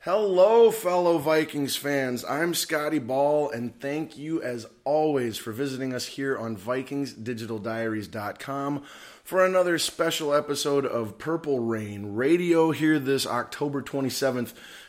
Hello, fellow Vikings fans. I'm Scotty Ball, and thank you, as always, for visiting us here on VikingsDigitalDiaries.com for another special episode of Purple Rain Radio here this October 27th,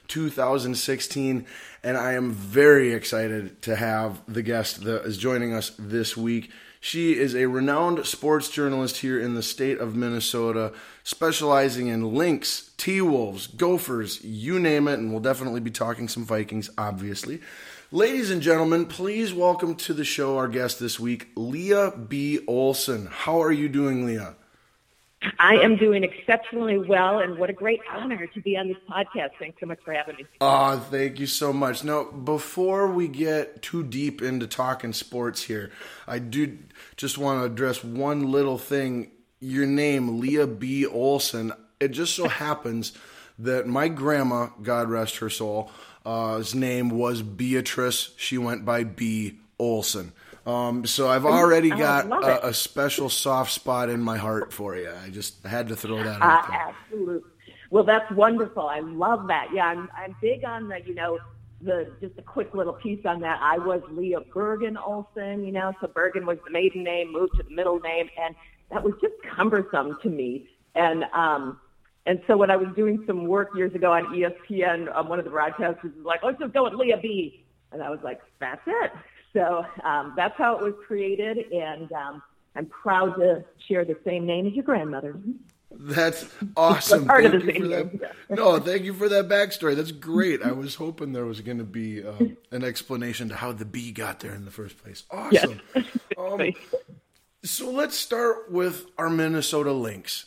2016. And I am very excited to have the guest that is joining us this week. She is a renowned sports journalist here in the state of Minnesota, specializing in Lynx, T-Wolves, Gophers, you name it, and we'll definitely be talking some Vikings, obviously. Ladies and gentlemen, please welcome to the show our guest this week, Leah B. Olson. How are you doing, Leah? I am doing exceptionally well, and what a great honor to be on this podcast. Thanks so much for having me. Thank you so much. Now, before we get too deep into talking sports here, I do just want to address one little thing. Your name, Leah B. Olson, it just so happens that my grandma, God rest her soul, his name was Beatrice. She went by B. Olson. So I've already got a special soft spot in my heart for you. I just had to throw that out there. Absolutely. Well, that's wonderful. I love that. Yeah, I'm big on just a quick little piece on that. I was Leah Bergen Olson, so Bergen was the maiden name, moved to the middle name, and that was just cumbersome to me. And so when I was doing some work years ago on ESPN, one of the broadcasters was like, let's just go with Leah B. And I was like, that's it. So that's how it was created, and I'm proud to share the same name as your grandmother. That's awesome. Part of the same name. No, thank you for that backstory. That's great. I was hoping there was going to be an explanation to how the B got there in the first place. Awesome. Yes. So let's start with our Minnesota Lynx.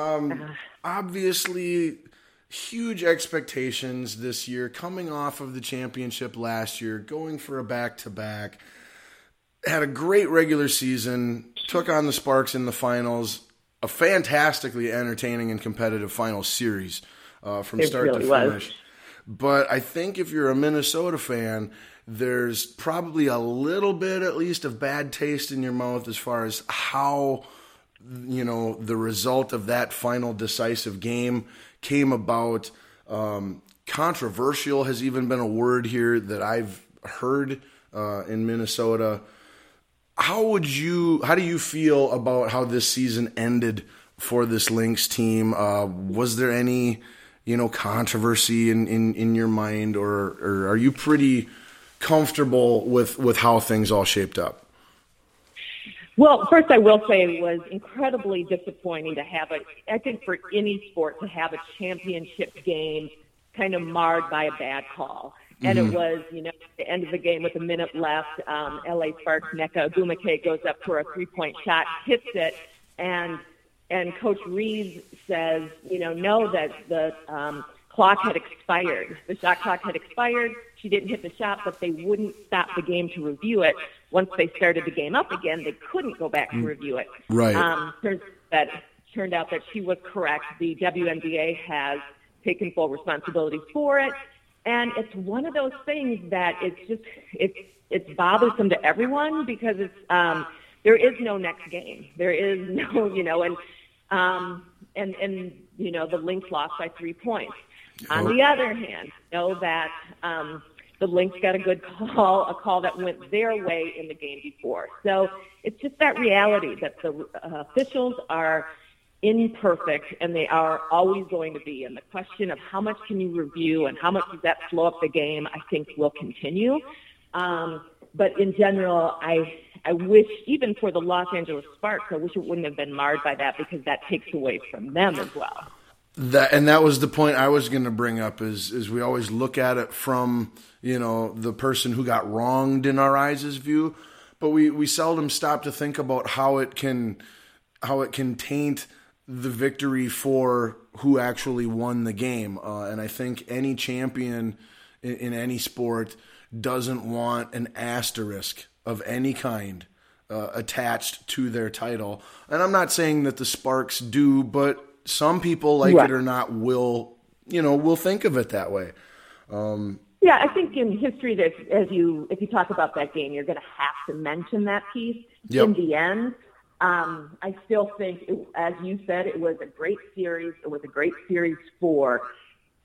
Obviously, huge expectations this year, coming off of the championship last year, going for a back-to-back. Had a great regular season, took on the Sparks in the finals, a fantastically entertaining and competitive final series from start to finish. But I think if you're a Minnesota fan, there's probably a little bit, at least, of bad taste in your mouth as far as how, the result of that final decisive game came about. Controversial has even been a word here that I've heard in Minnesota. How do you feel about how this season ended for this Lynx team? Was there any, controversy in your mind, or are you pretty comfortable with how things all shaped up? Well, first I will say it was incredibly disappointing to have I think for any sport, to have a championship game kind of marred by a bad call. And it was, at the end of the game with a minute left, LA Sparks' Nneka Ogwumike goes up for a three-point shot, hits it, and Coach Reeves says, no, that the clock had expired. The shot clock had expired. She didn't hit the shot, but they wouldn't stop the game to review it. Once they started the game up again, they couldn't go back to review it. Right. Turned out that she was correct. The WNBA has taken full responsibility for it. And it's one of those things that it's bothersome to everyone because there is no next game. There is no, the Lynx lost by 3 points. On the other hand, that the Lynx got a good call, a call that went their way in the game before. So it's just that reality that the officials are imperfect, and they are always going to be. And the question of how much can you review and how much does that slow up the game, I think will continue. But in general, I wish, even for the Los Angeles Sparks, I wish it wouldn't have been marred by that because that takes away from them as well. That was the point I was going to bring up is we always look at it from, the person who got wronged in our eyes' view, but we seldom stop to think about how it can taint the victory for who actually won the game. And I think any champion in any sport doesn't want an asterisk of any kind attached to their title. And I'm not saying that the Sparks do, but some people, like it or not, will think of it that way. Yeah, I think in history, if you talk about that game, you're going to have to mention that piece. Yep. In the end, I still think, as you said, it was a great series. It was a great series for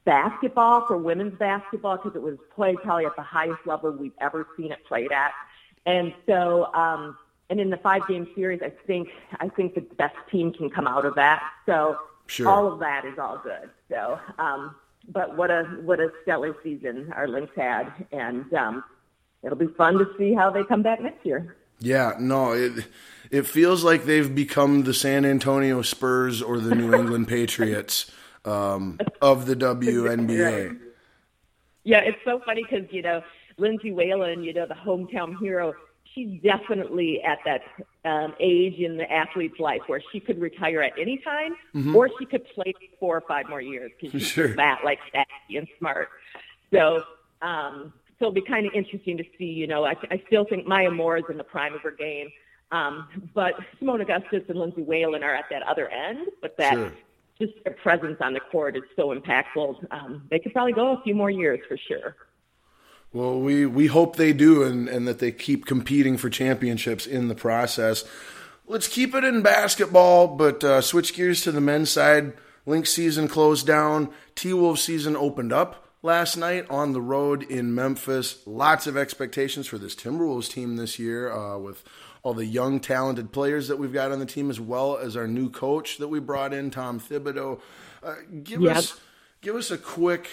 basketball, for women's basketball, because it was played probably at the highest level we've ever seen it played at. And so, and in the 5-game series, I think the best team can come out of that. So sure. All of that is all good. So, but what a stellar season our Lynx had, and it'll be fun to see how they come back next year. Yeah, no, it feels like they've become the San Antonio Spurs or the New England Patriots of the WNBA. Right. Yeah, it's so funny because, Lindsay Whalen, the hometown hero, she's definitely at that age in the athlete's life where she could retire at any time, or she could play 4 or 5 more years because she's that sassy and smart. So, so it'll be kind of interesting to see. I still think Maya Moore is in the prime of her game, but Simone Augustus and Lindsay Whalen are at that other end. But that just their presence on the court is so impactful. They could probably go a few more years for sure. Well, we hope they do and that they keep competing for championships in the process. Let's keep it in basketball, but switch gears to the men's side. Lynx season closed down. T-Wolves season opened up last night on the road in Memphis. Lots of expectations for this Timberwolves team this year with all the young, talented players that we've got on the team, as well as our new coach that we brought in, Tom Thibodeau. Give us a quick,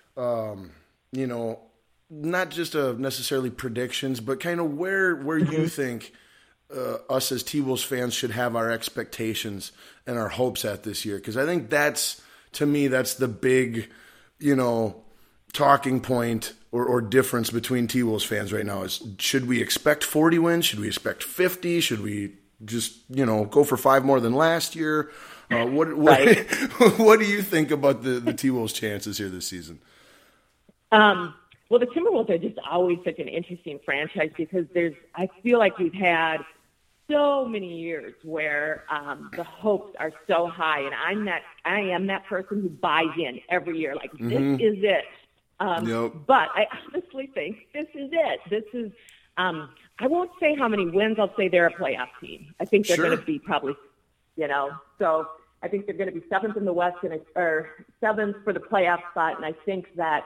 not just necessarily predictions, but kind of where you think us as T-Wolves fans should have our expectations and our hopes at this year. Because I think that's the big, talking point or difference between T-Wolves fans right now is, should we expect 40 wins? Should we expect 50? Should we just, go for 5 more than last year? What do you think about the T-Wolves' chances here this season? Well, the Timberwolves are just always such an interesting franchise because I feel like we've had so many years where the hopes are so high, and I am that person who buys in every year, like this is it. But I honestly think this is it. This is. I won't say how many wins. I'll say they're a playoff team. I think they're going to be probably, So I think they're going to be 7th in the West or 7th for the playoff spot, and I think that.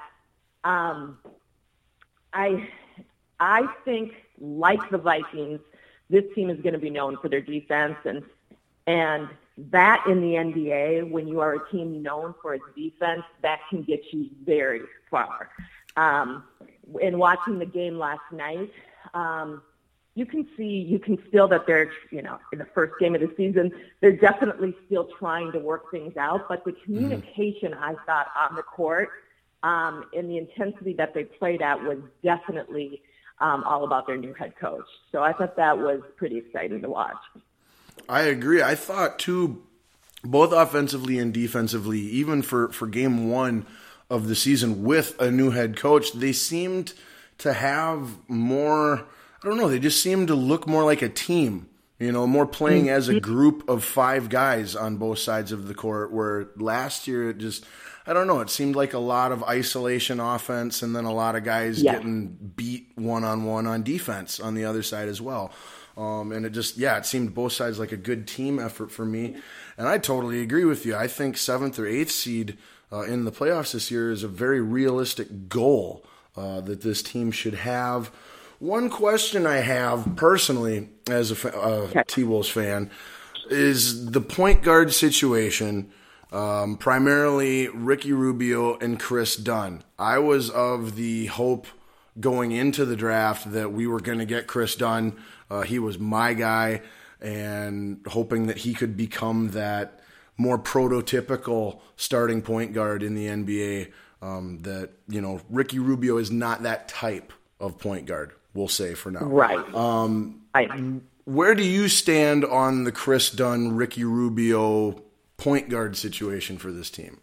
I think, like the Vikings, this team is going to be known for their defense, and that in the NBA, when you are a team known for its defense, that can get you very far. In watching the game last night, you can feel that they're, in the first game of the season, they're definitely still trying to work things out, but the communication I thought on the court. And the intensity that they played at was definitely all about their new head coach. So I thought that was pretty exciting to watch. I agree. I thought, too, both offensively and defensively, even for game 1 of the season with a new head coach, they seemed to have more, I don't know, they just seemed to look more like a team. More playing as a group of 5 guys on both sides of the court, where last year it just, I don't know, it seemed like a lot of isolation offense and then a lot of guys getting beat one-on-one on defense on the other side as well. And it seemed both sides like a good team effort for me. And I totally agree with you. I think 7th or 8th seed in the playoffs this year is a very realistic goal that this team should have. One question I have personally as a T-Wolves fan is the point guard situation, primarily Ricky Rubio and Chris Dunn. I was of the hope going into the draft that we were going to get Chris Dunn. He was my guy, and hoping that he could become that more prototypical starting point guard in the NBA. Ricky Rubio is not that type of point guard, we'll say for now. Right. Where do you stand on the Chris Dunn, Ricky Rubio point guard situation for this team?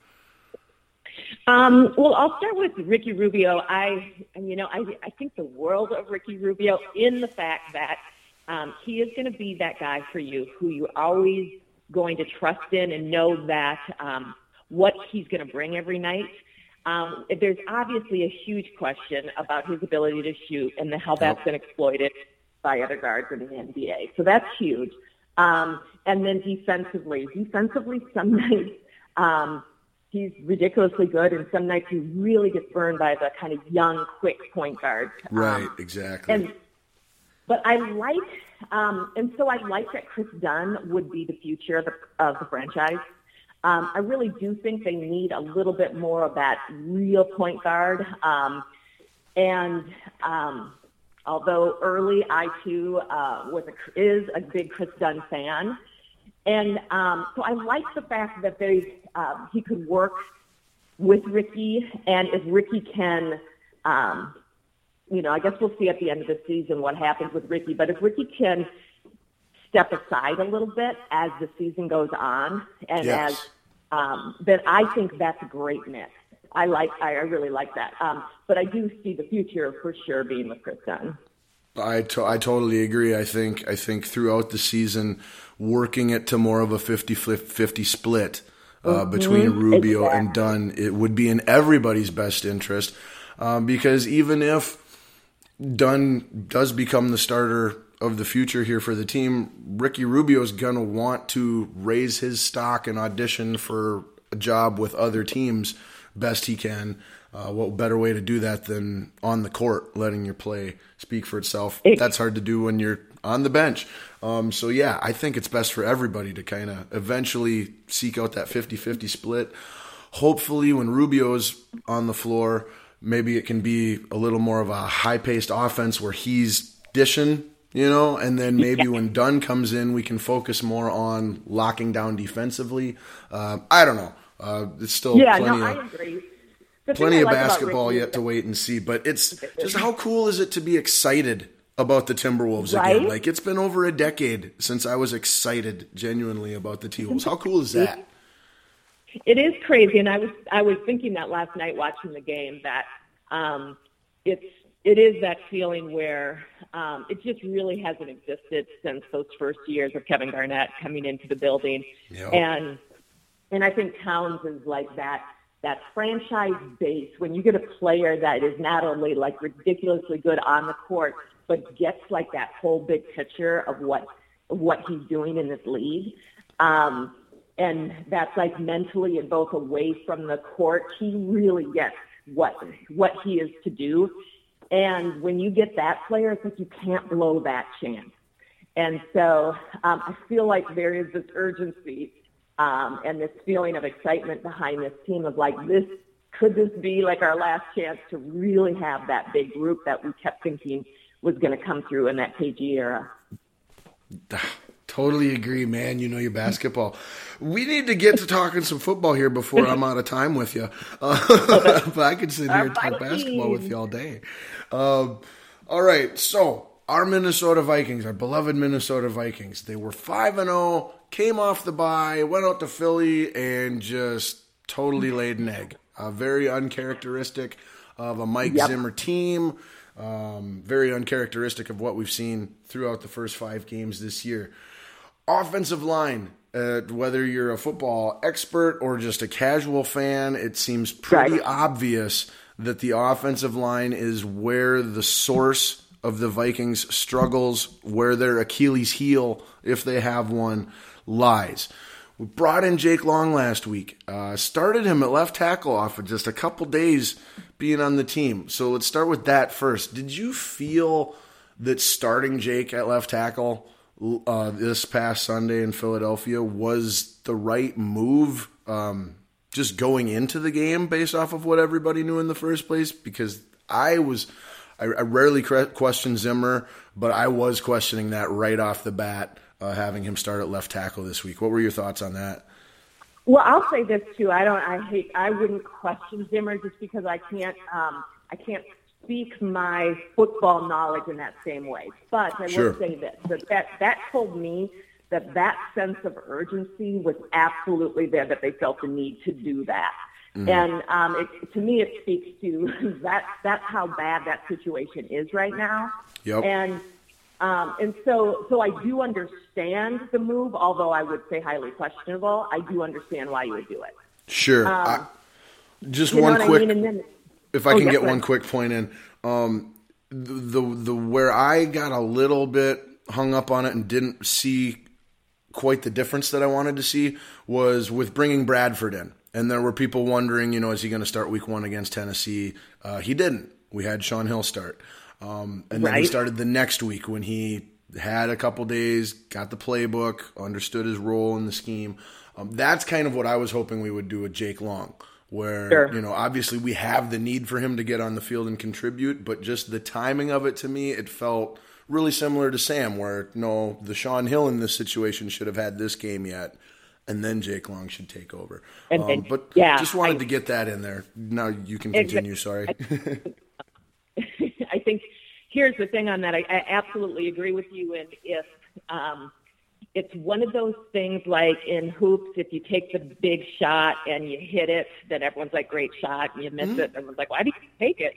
Well, I'll start with Ricky Rubio. I think the world of Ricky Rubio in the fact that he is going to be that guy for you who you're always going to trust in and know that what he's going to bring every night. There's obviously a huge question about his ability to shoot and how that's been exploited by other guards in the NBA. So that's huge. And then defensively some nights he's ridiculously good, and some nights he really gets burned by the kind of young, quick point guard. Right, exactly. But I like, and so I like that Chris Dunn would be the future of the franchise. I really do think they need a little bit more of that real point guard. Although early, I too is a big Chris Dunn fan, and so I like the fact that he could work with Ricky, and if Ricky can. I guess we'll see at the end of the season what happens with Ricky. But if Ricky can step aside a little bit as the season goes on, and then I think that's a great mix. I really like that. But I do see the future for sure being with Chris Dunn. I totally agree. I think throughout the season, working it to more of a 50-50 split between Rubio and Dunn, it would be in everybody's best interest. Because even if Dunn does become the starter of the future here for the team, Ricky Rubio's going to want to raise his stock and audition for a job with other teams best he can. What better way to do that than on the court, letting your play speak for itself? That's hard to do when you're on the bench. So, yeah, I think it's best for everybody to kind of eventually seek out that 50-50 split. Hopefully when Rubio's on the floor, maybe it can be a little more of a high-paced offense where he's dishing, and then maybe when Dunn comes in, we can focus more on locking down defensively. I don't know. It's still I agree. Plenty of basketball yet to wait and see, but it's just how cool is it to be excited about the Timberwolves again? Like, it's been over a decade since I was excited genuinely about the T-Wolves. How cool is that? It is crazy, and I was thinking that last night watching the game that it is that feeling where it just really hasn't existed since those first years of Kevin Garnett coming into the building, and I think Towns is like that franchise base when you get a player that is not only like ridiculously good on the court, but gets like that whole big picture of what he's doing in this league. And that's like mentally and both away from the court, he really gets what he is to do. And when you get that player, it's like you can't blow that chance. And so I feel like there is this urgency and this feeling of excitement behind this team of like, could this be like our last chance to really have that big group that we kept thinking was going to come through in that KG era? Totally agree, man. You know your basketball. We need to get to talking some football here before I'm out of time with you. But I could sit here and talk basketball with you all day. All right, so our Minnesota Vikings, our beloved Minnesota Vikings, they were 5-0, came off the bye, went out to Philly, and just totally laid an egg. Very uncharacteristic of a Mike Zimmer team. Very uncharacteristic of what we've seen throughout the first 5 games this year. Offensive line, whether you're a football expert or just a casual fan, it seems pretty obvious that the offensive line is where the source of the Vikings' struggles, where their Achilles heel, if they have one, lies. We brought in Jake Long last week, started him at left tackle off of just a couple days being on the team. So let's start with that first. Did you feel that starting Jake at left tackle this past Sunday in Philadelphia was the right move, just going into the game based off of what everybody knew in the first place? Because I rarely question Zimmer, but I was questioning that right off the bat, having him start at left tackle this week. What were your thoughts on that? Well, I'll say this too. I wouldn't question Zimmer just because I can't speak my football knowledge in that same way. But I will say this, that told me that sense of urgency was absolutely there, that they felt the need to do that. Mm-hmm. And to me, it speaks to that's how bad that situation is right now. Yep. And so I do understand the move, although I would say highly questionable. I do understand why you would do it. Sure. Just one quick, if I can get one quick point in, the where I got a little bit hung up on it and didn't see quite the difference that I wanted to see was with bringing Bradford in. And there were people wondering, is he going to start week 1 against Tennessee? He didn't. We had Shaun Hill start. And then he started the next week when he had a couple days, got the playbook, understood his role in the scheme. That's kind of what I was hoping we would do with Jake Long, where, obviously we have the need for him to get on the field and contribute, but just the timing of it, to me, it felt really similar to Sam, where, no, the Shaun Hill in this situation should have had this game yet, and then Jake Long should take over. Just wanted to get that in there. Now you can continue, sorry. I think here's the thing on that. I absolutely agree with you. And if it's one of those things like in hoops, if you take the big shot and you hit it, then everyone's like, great shot, and you miss it. Everyone's like, why did you take it?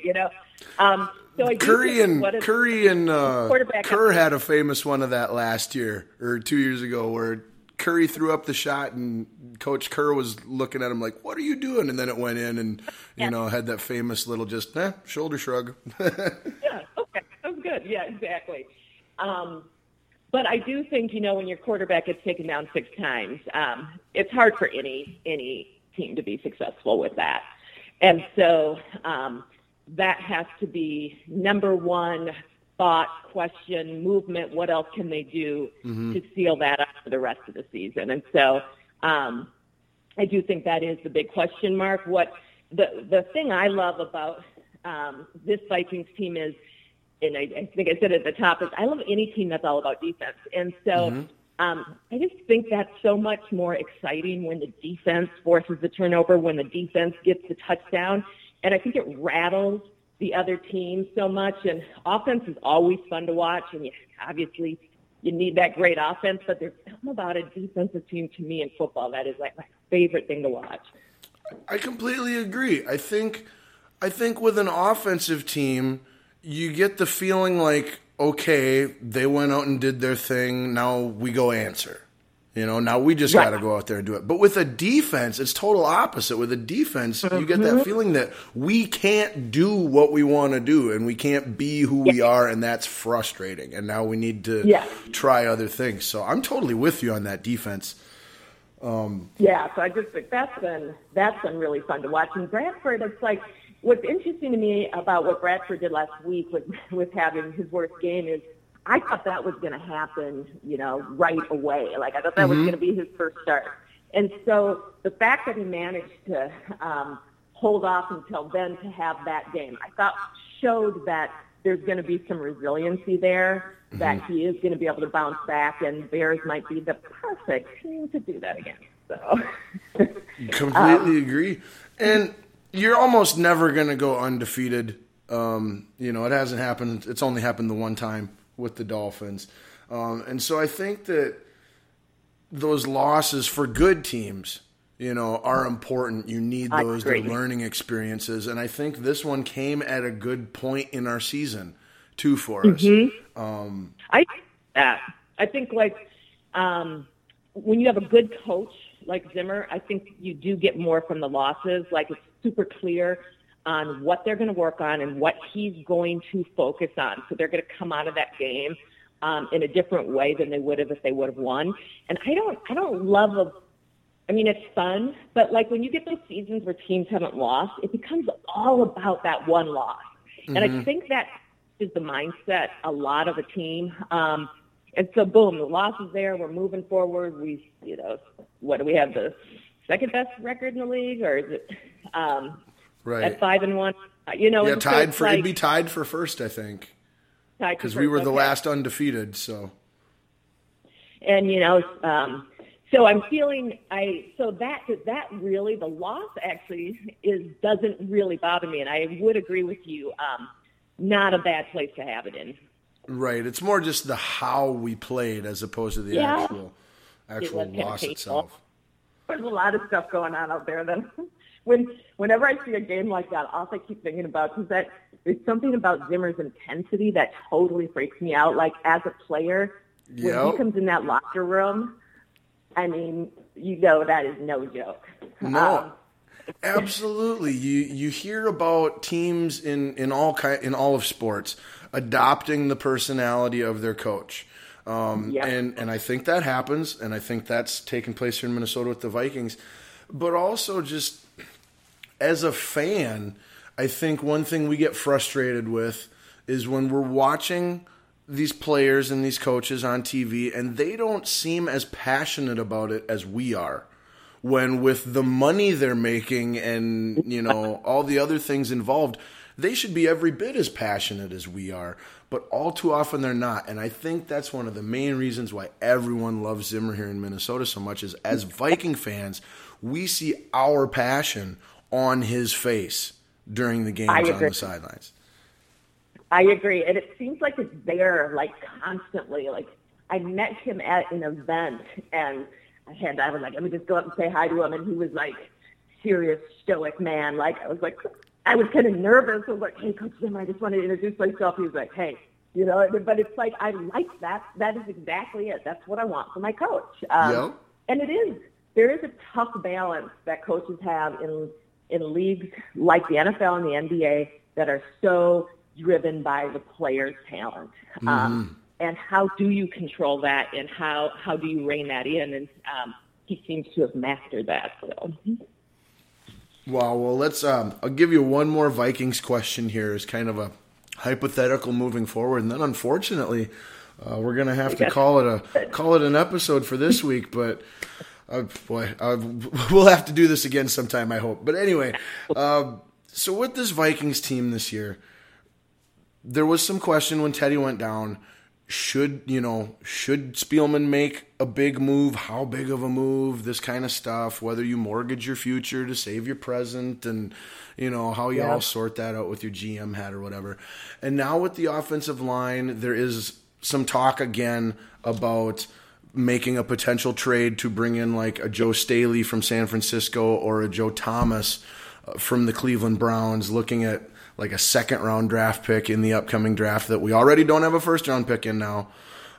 So Curry and Kerr had a famous one of that last year or 2 years ago where Curry threw up the shot and Coach Kerr was looking at him like, what are you doing? And then it went in and, had that famous little shoulder shrug. Yeah, okay. That was good. Yeah, exactly. But I do think, when your quarterback gets taken down 6 times, it's hard for any team to be successful with that. And so that has to be number one thought, question, movement. What else can they do to seal that up for the rest of the season? And so I do think that is the big question mark. What the thing I love about this Vikings team is, and I think I said at the top, is I love any team that's all about defense. And so I just think that's so much more exciting when the defense forces the turnover, when the defense gets the touchdown. And I think it rattles the other team so much. And offense is always fun to watch. And obviously you need that great offense, but there's something about a defensive team to me in football that is like my favorite thing to watch. I completely agree. I think with an offensive team, you get the feeling like, okay, they went out and did their thing. Now we go answer. Now we just got to go out there and do it. But with a defense, it's total opposite. With a defense, you get that feeling that we can't do what we want to do and we can't be who we are, and that's frustrating. And now we need to try other things. So I'm totally with you on that defense. So I just think that's been really fun to watch. And Bradford, it's like, what's interesting to me about what Bradford did last week with having his worst game is I thought that was going to happen, right away. Like I thought that was going to be his first start. And so the fact that he managed to hold off until then to have that game, I thought showed that there's going to be some resiliency there, that he is going to be able to bounce back, and Bears might be the perfect team to do that again. So completely agree. And you're almost never going to go undefeated. It hasn't happened. It's only happened the one time with the Dolphins. And so I think that those losses for good teams, are important. You need those. They're learning experiences. And I think this one came at a good point in our season, too, for us. I think, when you have a good coach like Zimmer, I think you do get more from the losses. Like, it's super clear on what they're going to work on and what he's going to focus on. So they're going to come out of that game in a different way than they would have if they would have won. And I don't love it's fun, but like when you get those seasons where teams haven't lost, it becomes all about that one loss. And I think that is the mindset a lot of a team. And so boom, the loss is there. We're moving forward. What do we have, the second best record in the league, or is it at 5-1? Tied for it'd be tied for first, I think, because we were the last undefeated. So, and so I'm feeling that really the loss actually doesn't really bother me, and I would agree with you. Not a bad place to have it in. Right. It's more just the how we played as opposed to the actual loss itself. There's a lot of stuff going on out there. Then, whenever I see a game like that, all I keep thinking about is that there's something about Zimmer's intensity that totally freaks me out. Like, as a player, when he comes in that locker room, that is no joke. No. Absolutely. You hear about teams in all of sports adopting the personality of their coach. And I think that happens, and I think that's taken place here in Minnesota with the Vikings. but also just as a fan, I think one thing we get frustrated with is when we're watching these players and these coaches on TV and they don't seem as passionate about it as we are. When with the money they're making and, all the other things involved, they should be every bit as passionate as we are. But all too often they're not. And I think that's one of the main reasons why everyone loves Zimmer here in Minnesota so much is as Viking fans, we see our passion on his face during the games on the sidelines. I agree. And it seems like it's there, constantly. I met him at an event, and I was like, let me just go up and say hi to him. And he was serious, stoic man. I was kind of nervous. I was like, hey, Coach Zimmer, I just wanted to introduce myself. He was like, hey, but it's I like that. That is exactly it. That's what I want for my coach. Yep. And there is a tough balance that coaches have in leagues like the NFL and the NBA that are so driven by the player's talent. Mm-hmm. And how do you control that, and how do you rein that in? And he seems to have mastered that. So. Wow. Well, let's. I'll give you one more Vikings question here as kind of a hypothetical moving forward, and then unfortunately, we're going to have to call it an episode for this week. But we'll have to do this again sometime, I hope. But anyway, so with this Vikings team this year, there was some question when Teddy went down. Should Spielman make a big move? How big of a move? This kind of stuff, whether you mortgage your future to save your present and, how you all sort that out with your GM hat or whatever. And now with the offensive line, there is some talk again about making a potential trade to bring in a Joe Staley from San Francisco or a Joe Thomas from the Cleveland Browns, looking at a second-round draft pick in the upcoming draft that we already don't have a first-round pick in now.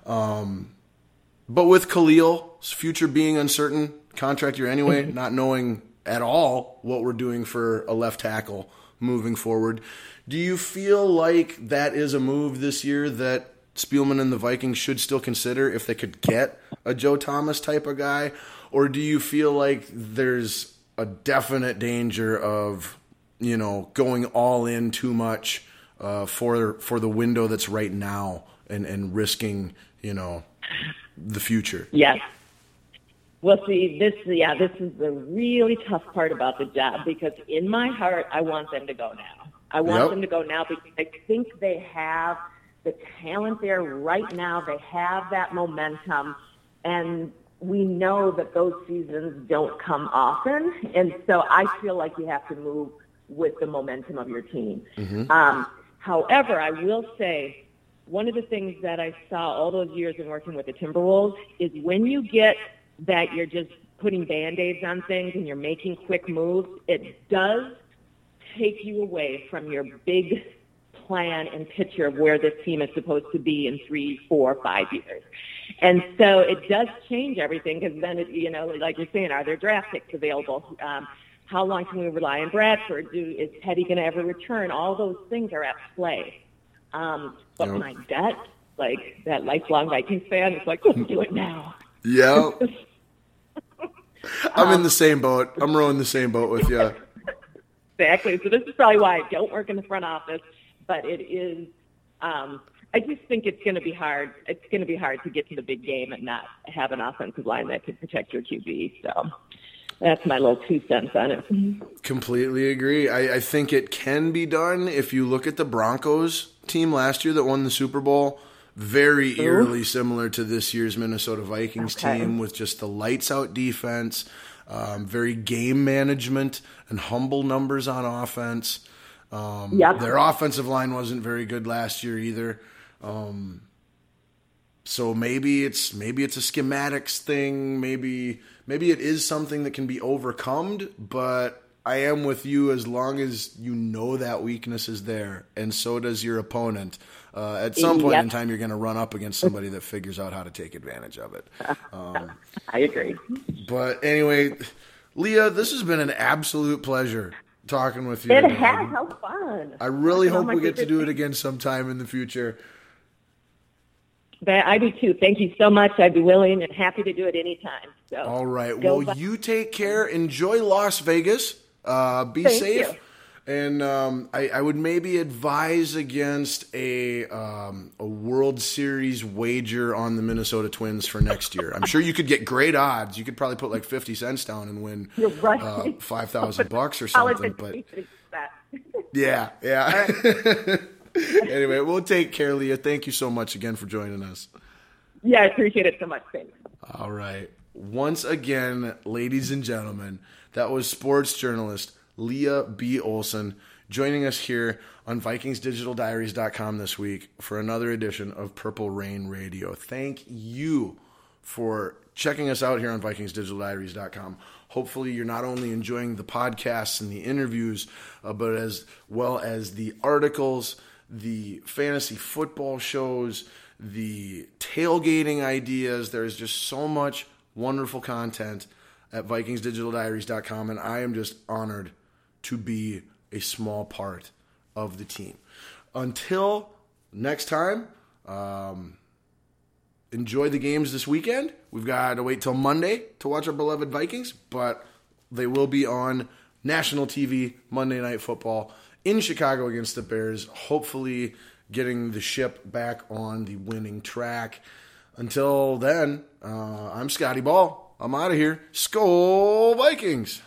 But with Khalil's future being uncertain, contract year anyway, not knowing at all what we're doing for a left tackle moving forward, do you feel like that is a move this year that Spielman and the Vikings should still consider if they could get a Joe Thomas type of guy? Or do you feel like there's a definite danger of going all in too much for the window that's right now and risking, the future? Yes. Well, see, this is the really tough part about the job, because in my heart, I want them to go now. I want them to go now because I think they have the talent there right now. They have that momentum, and we know that those seasons don't come often. And so I feel like you have to move with the momentum of your team. Mm-hmm. However, I will say one of the things that I saw all those years in working with the Timberwolves is when you get that you're just putting Band-Aids on things and you're making quick moves, it does take you away from your big plan and picture of where this team is supposed to be in 3, 4, 5 years. And so it does change everything, because then, like you're saying, are there draft picks available? How long can we rely on Bradford? Is Teddy going to ever return? All those things are at play. But my gut, that lifelong Vikings fan, is let's do it now. Yeah. I'm in the same boat. I'm rowing the same boat with you. Exactly. So this is probably why I don't work in the front office, but it is I just think it's going to be hard. It's going to be hard to get to the big game and not have an offensive line that can protect your QB. So that's my little 2 cents on it. Completely agree. I think it can be done. If you look at the Broncos team last year that won the Super Bowl, very eerily similar to this year's Minnesota Vikings team, with just the lights-out defense, very game management, and humble numbers on offense. Their offensive line wasn't very good last year either. So maybe it's a schematics thing. Maybe it is something that can be overcome, but I am with you as long as you know that weakness is there, and so does your opponent. At some point in time, you're going to run up against somebody that figures out how to take advantage of it. I agree. But anyway, Leah, this has been an absolute pleasure talking with you. It has. How fun. I really hope we get to do it again sometime in the future. I do too. Thank you so much. I'd be willing and happy to do it anytime. So, all right. Well, you take care. Enjoy Las Vegas. Be Thank safe. you. And I would maybe advise against a World Series wager on the Minnesota Twins for next year. I'm sure you could get great odds. You could probably put like 50 cents down and win You're right. $5,000 or something. But yeah. Right. Anyway, we'll take care, Leah. Thank you so much again for joining us. Yeah, I appreciate it so much. Thanks. All right. Once again, ladies and gentlemen, that was sports journalist Leah B. Olson joining us here on VikingsDigitalDiaries.com this week for another edition of Purple Rain Radio. Thank you for checking us out here on VikingsDigitalDiaries.com. Hopefully you're not only enjoying the podcasts and the interviews, but as well as the articles, the fantasy football shows, the tailgating ideas. There's just so much wonderful content at VikingsDigitalDiaries.com, and I am just honored to be a small part of the team. Until next time, enjoy the games this weekend. We've got to wait till Monday to watch our beloved Vikings, but they will be on national TV Monday Night Football in Chicago against the Bears, hopefully getting the ship back on the winning track. Until then, I'm Scotty Ball. I'm out of here. Skol Vikings!